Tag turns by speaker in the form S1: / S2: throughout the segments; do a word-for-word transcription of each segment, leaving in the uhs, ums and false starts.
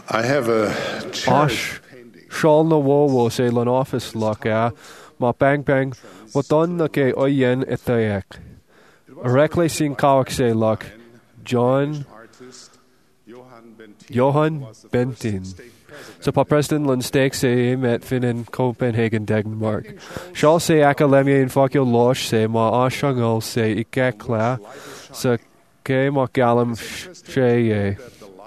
S1: I have a
S2: Ash Sean na wo say lan office lock a ma bang bang what done na ke oyen etayak. Reckless sin kawak say lock John Johan Bentin. So pa President Lund steak say met fin in Copenhagen Denmark. Shall say academia in fuck your losh say ma ashangol say ikak kla so ke ma galam shay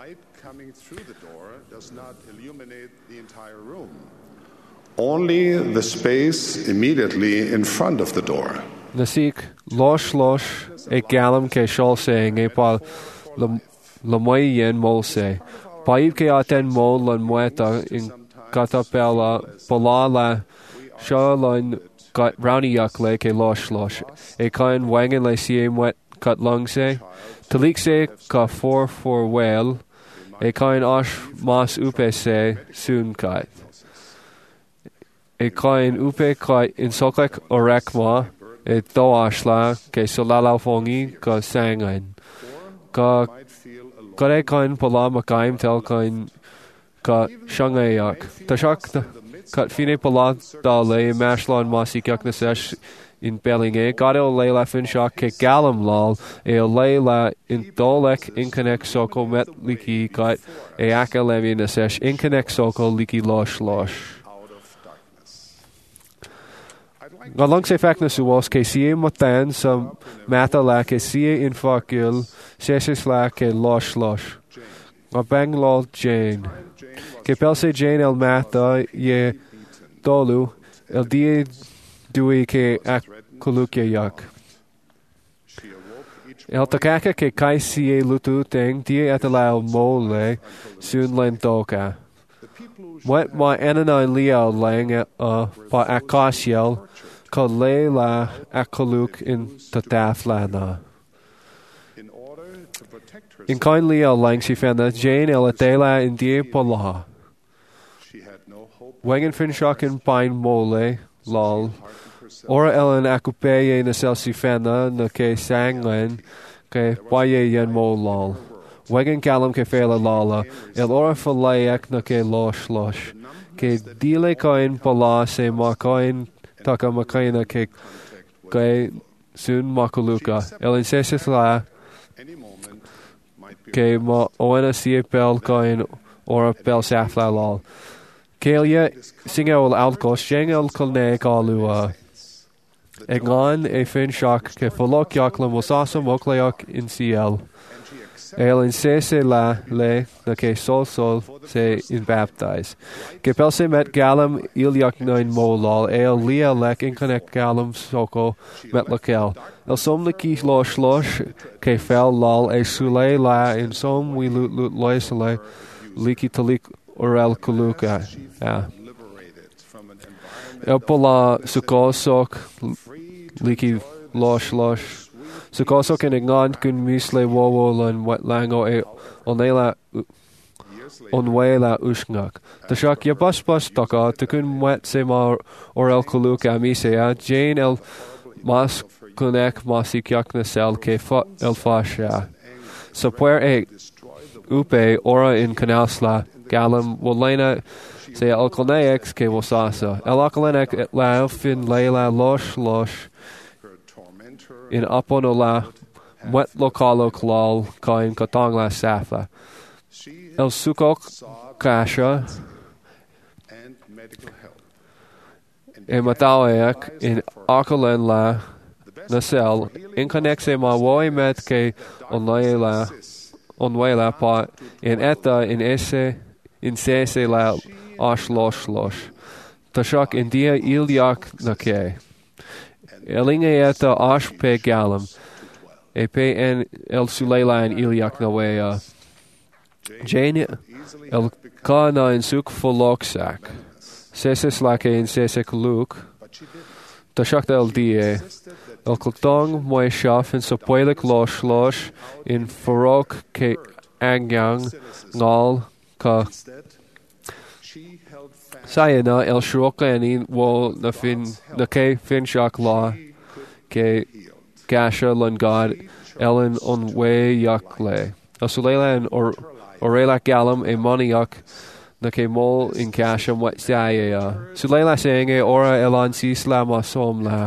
S1: only the space immediately in front of the door.
S2: Nasik losh losh a galam ke shall saying a pa la moyen mol say. Paib ke aten mol lan mueta in katapela polala shalan got brownie yakle ke losh losh. A kind wangen le siem wet cut lung say. Talik say ka four for well. A kind ash mas upe say soon cut. E kain upe kai in sokak orekma e do ashla ke solala fongi ka sangain ka kare kain pala makaim tel kain ka shangayak tashak kat fine pala da le mashlon masikak nasesh in Bellinge gado leila fin shak ke galam lal e leila in dolek in connect soko met liki kat e akalemi nasesh in connect soko liki losh losh. Galang se fak na suwas ke sie matan sa mata la ke sie in fakil seses la ke losh losh. Ga bang lol Jane. Ke pel se Jane el mata ye dolu el die dui ke ak kuluke yak. El takaka ke kai sie lutu ting die atalao mole soon len doka. What my ananai leo lang uh pa akasiel ka leila akaluk in tataflana. In kindly el lang she found that Jane el atela in die polaha. Wangen fin shock in pine mole lol. Ora ellen akupeye na selsi fana na ke sanglen ke paye yen mo lol. Wagen galam ke fela lala, el ora falayak na ke losh losh. Ke dile kain pala se ma kain taka makaina ke ke soon makuluka. El insesis la ke ma oena sie pel kain ora pel safla lal. Kelia singa ol alkos jengel kolne kalua. Egan e fin shock ke falok yaklam wasasa mokleyak in ciel. El in se se la le na ke sol sol se in baptize. Ke pel se met galam iliak nine molal el lia lek in connect galam soko met lakel. El som le ki losh losh ke fel lal e sule la in som we lut lut loisele liki talik orel kuluka. Ja. El pola suko sok liki losh losh. So also can ignore kun misle wowo and what lango e onela onwela ushngak. The shock ya bus bus taka to kun wet semar or el kuluka misea Jane el mas kunek masik yakna sel ke fa el fasha. So puer e upe ora in canalsla galam wolena se el konex ke wasasa. El akalenek la fin leila losh losh. In aponola wet lokalo klal kain katangla safa. El sukok kasha e matawayak in akalen la nasel in connexe ma woi met ke onwela onwela pa in eta in esse in sese la ash losh losh. Tashak in dia ilyak nake. Elinge eta ash pe galam. E pe en el sulela en iliak na wea. Jane el kana in suk foloksak. Seses lake in sesek luk. Tashak el die. El kultong moe shaf in sopoilik losh losh in forok ke angyang ngal ka. Sayana el shroka en wo na fin na ke fin shak la ke gasha lun god ellen on way yakle. Asulela or o réile galam é moníoch na cé mó in caise wat sae a. Su leila saying é ora elan sis la ma som la.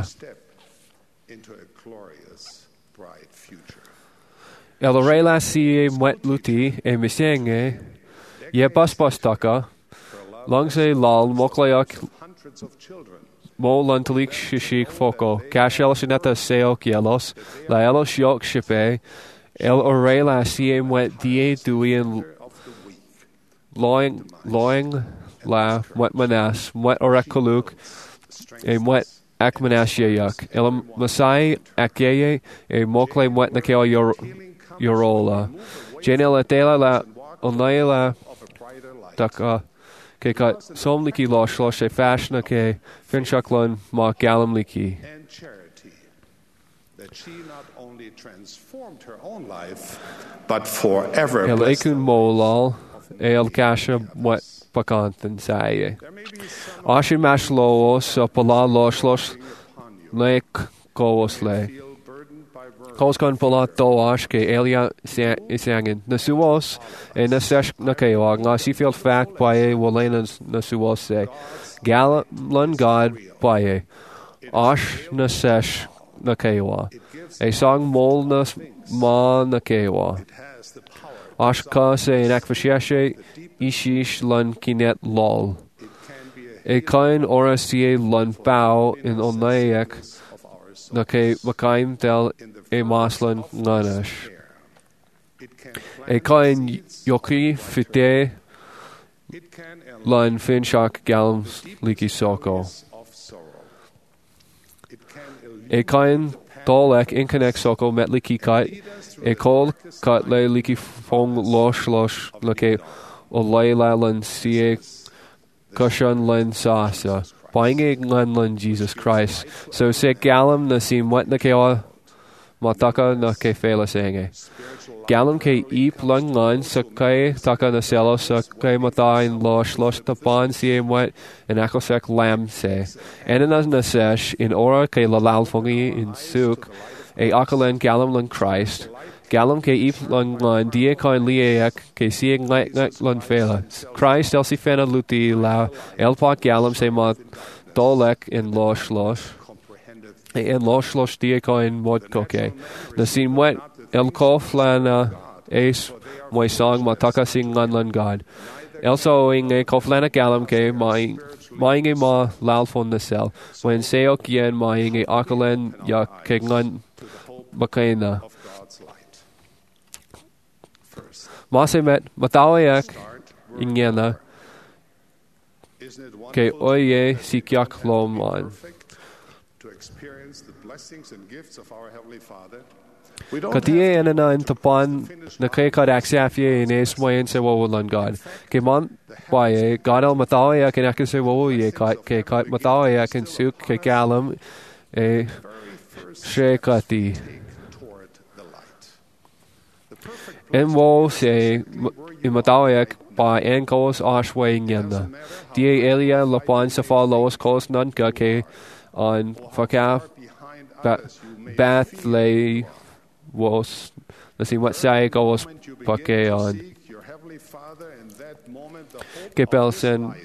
S2: El réile si é mwet luti é miseng é ye bus bus taka long sé lal moclaach mó lantalik shishik foco cashel sineta seo kielos la elos yok shipe el orela siem wet die duien loing loing la wet manas wet orakuluk e wet akmanashiyak el masai akye e mokle wet na keo yor yorola genela tela la onaila taka ke ka som liki lo shlo she fashna ke fin shaklon ma galam liki
S1: and charity that she not only transformed her own life but forever
S2: el
S1: blessed
S2: ekun molal el kasha wat pakantan sai ashin mashlo so pala lo shlos nek kosle Kos kan pala to ash ke elia isangin na suos e na sesh na kayo nga si feel fact by e wolenas na suos se galan god by e ash na sesh na kayo e song mol na ma na kayo ash ka se in akvasheshe ishish lan kinet lol e kain ora sie lan pau in onayak na ke makaim del e maslan nganash e kain yoki fite lan finshak galms liki soko e kain dolek inconnex soko met liki kat e kol kat le liki fong losh losh lake o leila lan sie kushan lan sasa buying ngan lan Jesus Christ so se galam na sim wat na kewa mataka na ke fela senge galam ke ip lang ngan sa kai taka na selo sa kai mata in losh losh tapan sim wat en akosek lam se en na na sesh in ora ke lalal fongi in suk e akalen galam lan Christ galam ke ip lang ngan die kain liek ke sieng ngai ngai lan fela Christ elsi fena luti la el pa galam se ma dolek in losh losh in losh losh die kain mod koke na sin wet el koflana es moi song mataka sing ngan lan god also in e koflana galam ke mai mai e ma lal fon na sel when seok yen mai e akalen ya ke ngan bakaina Masemet matawayak ingena ke oye sikyak loman. Katie enana in tapan na kay kad aksafye in es moyen se wawalan God. Ke man baye God el matawayak in akin se wawaye ke kat matawayak in suk ke galam e shekati. En wo se imatawayak by enkos ashway ngenda. Die elia lapan sa fa loos kos nun ka ke on faka bath lay was let's see what say goes pake on Kepelsen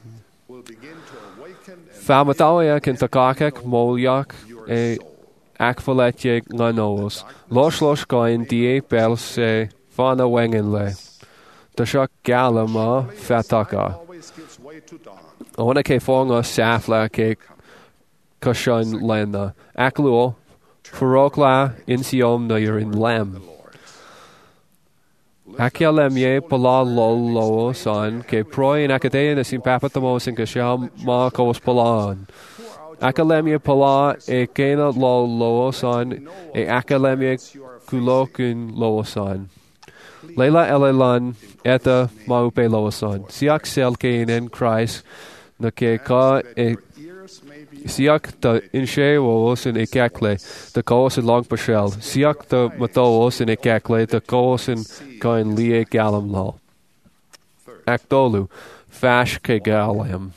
S2: Famatawayak in takakek molyak e akvaletje nganos. Los los gain die pels e fana wengen le. Tashak galama fataka. Ona ke fonga safla ke kushan lena. Akluo furokla insiom na you're in lem. Akialemye pala lol lo son ke proi in akadeya na sin papatamos in kasham ma kos palan. Akalemye pala e kena lo lo son e akalemye kulokun lo son. Leila elelan eta maupe lo son. Siak sel ke in Christ na ke ka e siak ta inshe wos in ekakle the kos in long pashel. Siak ta matos in ekakle the kos in kain lie galam lo. Akdolu fash ke galam.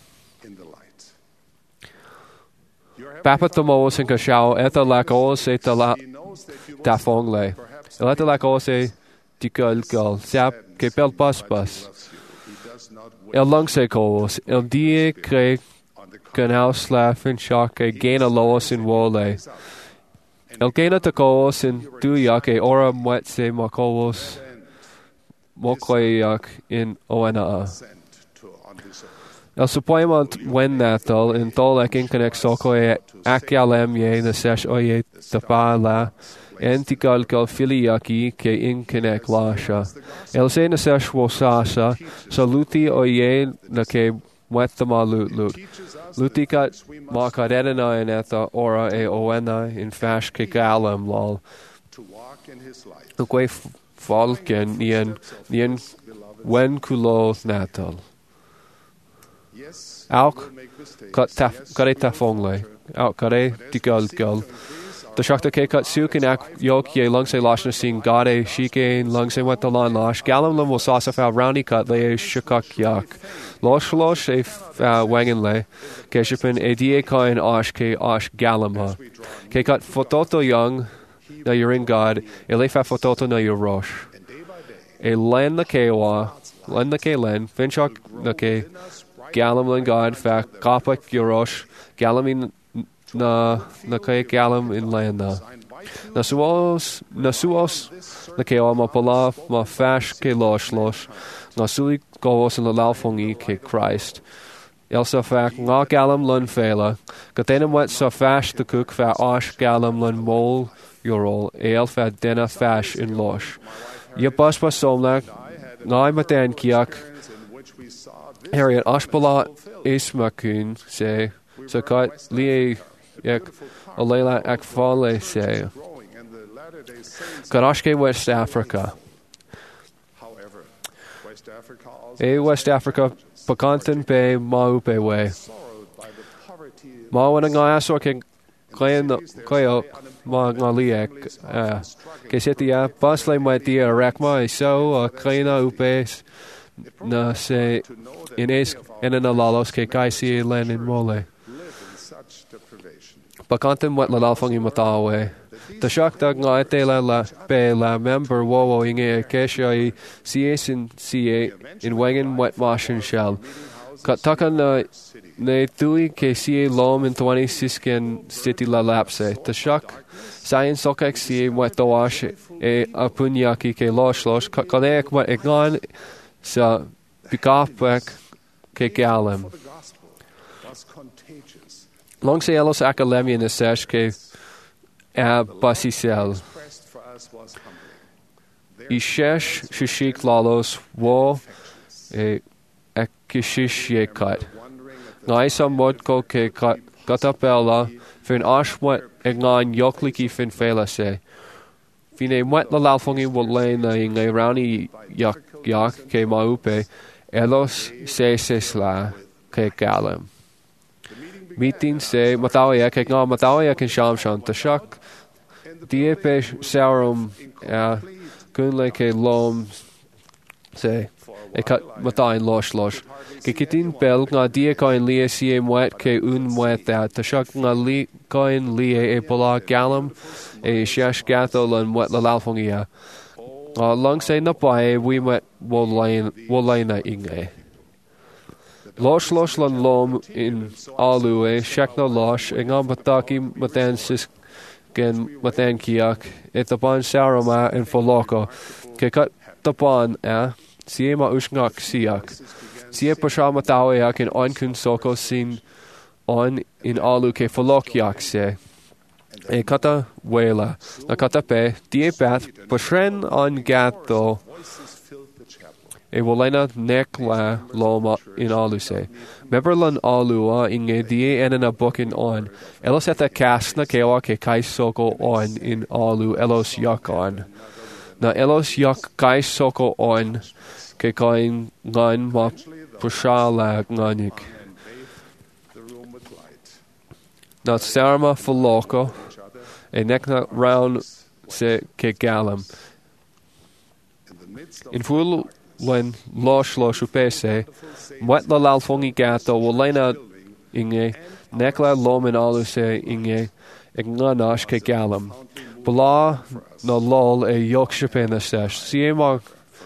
S2: Papatamos in kashao eta lakos eta la tafong le. Eta lakos e tikal gal sap ke pel paspas. El lang se kos, el die kre kan haus slafen shock e gain a loos in wole. El gain at kos in du yak e ora mwet se makos mokleyak in oena. El suppoimant wen natal in tolek in connect soko e akalem ye na sesh oye tapa la entical cal filiaki ke in connect lasha. El se na sesh wo sasa saluti oye na ke mwetama lut lut. Luti kat ma kadena in eta ora e oena in fash ke galem lol. Ukwe falken nien nien wen kulo natal. Auk kat taf kare tafongle auk kare digol gol the shakta ke kat suk in ak yok ye lung se lashna sing gade shike lung se wat lan lash galam lum was sasa fa roundy cut le shakak yak losh losh e wangen le ke shipen e die coin ash ke ash galama ke kat fototo young na you're in god e le fa fototo na you're rosh e len the kewa len the ke len finchak na ke galam lan God fa kapak yorosh galam in na na kay galam in land na na suos na suos na kay ma pala ma fash ke losh losh na suli gos in la lalfongi ke Christ elsa fa nga galam lan fela gatenam wat so fash the cook fa ash galam lan mol yorol el fa dena fash in losh ye pas pas somnak ngai maten kiak Harriet Ashbala Ismakun say, so kat Lee Yak Alela Akfale say, Karashke West Africa. A West Africa, Pakantan Bay, Maupe Way. Ma when a guy so can claim the Koyo Ma Ngaliak, Kesitia, Basley might dear Rakma, so a Klena Upes. Na se in es en en alalos ke kai si len in mole pakanten wat la lalfongi matawe ta shak dag nga te la la pe la member wo wo inge kesha si es in si in wangen wat mashin shell kat takan na ne tui ke si lom in twenty sisken city la lapse ta shak science sokek si wat to wash e apunyaki ke losh losh kadek wat ignan sa pikapek ke galam long se elos akalemi in sesh ke a basisel ishesh shishik lalos wo e akishish ye kat ngai some mod ko ke katapela fin ashwat egnan yokliki fin fela se fine wat la lalfongi wo lena in a roundy yak yak ke maupe elos se sesla ke galam meeting se matawaya ke nga matawaya ken sham shan tashak die pe saurum a kun le ke lom se e kat matain losh losh ke kitin bel nga die kain lie sie mwet ke un mwet that tashak nga li kain lie e pola galam e shash gato lan mwet la lalfongia Uh, long say na pae we met wolain wolaina inge losh losh lan lom in alue shakna losh engam bataki matensis gen maten kiak et upon sarama in foloko ke kat tapan a siema ushngak siak sie pashama tawayak in on kun soko sin on in alu ke folokiak se e kata wela na kata pe die path pashren on gato e wolena nek la loma in aluse memberlan alua inge die enena bookin on elos at the cast na kewa ke kai soko on in alu elos yak on na elos yak kai soko on ke kain ngan ma pushala nganik na sarma foloko e nekna round se ke galam in full when losh losh upese wat la lalfongi gato wolena inge nekla lomin aluse inge ignanash ke galam bla no lol e yokshipe na sesh siema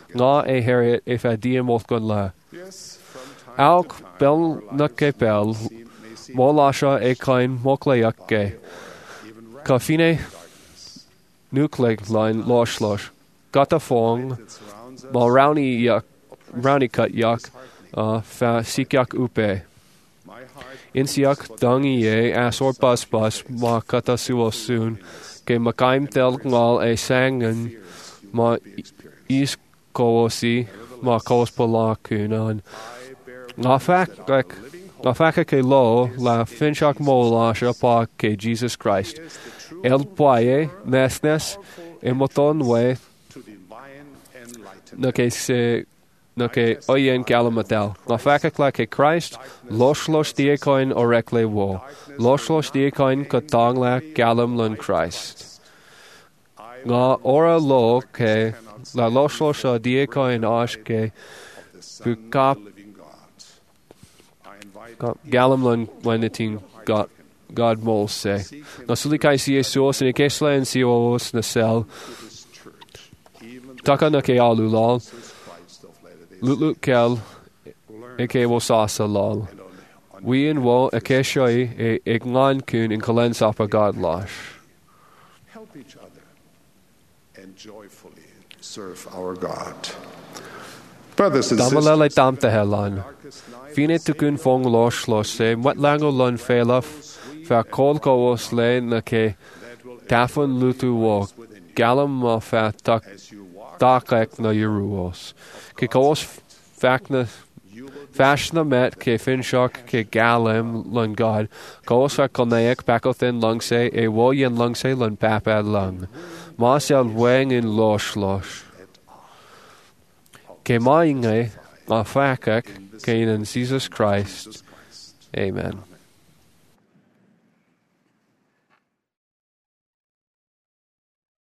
S2: ngá é Harriet if a dia mol gon le.
S1: Yes, from time
S2: Alk
S1: to time,
S2: bell
S1: our
S2: na
S1: lives
S2: ke bell,
S1: seem- may seem
S2: mó lása é cain moclaach ge.
S1: even
S2: Ca fine
S1: darkness
S2: nucleig lein láslás. Gata fóng,
S1: that surrounds us.
S2: má rowney yak, rowney cut yak, uh, fa sikyak upe.
S1: My heart
S2: Insiak dangi e asor bus bus ma kata suo soon. Ke makaim tel ngal e sangen ma is koosi ma kos pola kunan. Nga fak like nga faka ke lo la finchak molasha pa ke Jesus Christ. El poye nesnes e moton we
S1: to divine enlightenment.
S2: na ke se na ke oyen kalamatel. Nga faka kla ke Christ los los die coin orekle wo. Los los die coin katang la galam lun Christ. Nga ora lo ke la los los a die coin ash ke bu kap
S1: Living God. I invite
S2: kap galam lun wenitin God God mol se. Na suli kai si Jesus ni kesla en si os na sel.
S1: His church, even the
S2: Taka na ke alu lol.
S1: Christ of Latter-day
S2: Lutlut kel
S1: learn
S2: e ke wo sasa lol.
S1: and on, on
S2: We in wo a ke shoi e ignan kun in kalen sapa God lash.
S1: help each other and joyfully serve our God. Brothers and sisters,
S2: Damalele damta helan.
S1: darkest night
S2: Fine tu kun fong losh losh se wat lango lun felaf fa kol ko os le na ke
S1: that will
S2: tafun lutu wo galam ma fa tak
S1: as you walk,
S2: dakek na yeruos. Ke ko os fak na
S1: you will be
S2: Fashna met ke finshok ke galam lun God. Ko os fa konaek pakothin lung se e wo yen lung se lun papad lung. Mas el weng in losh losh. Ke mainge a fakak ke in Jesus Christ. Amen.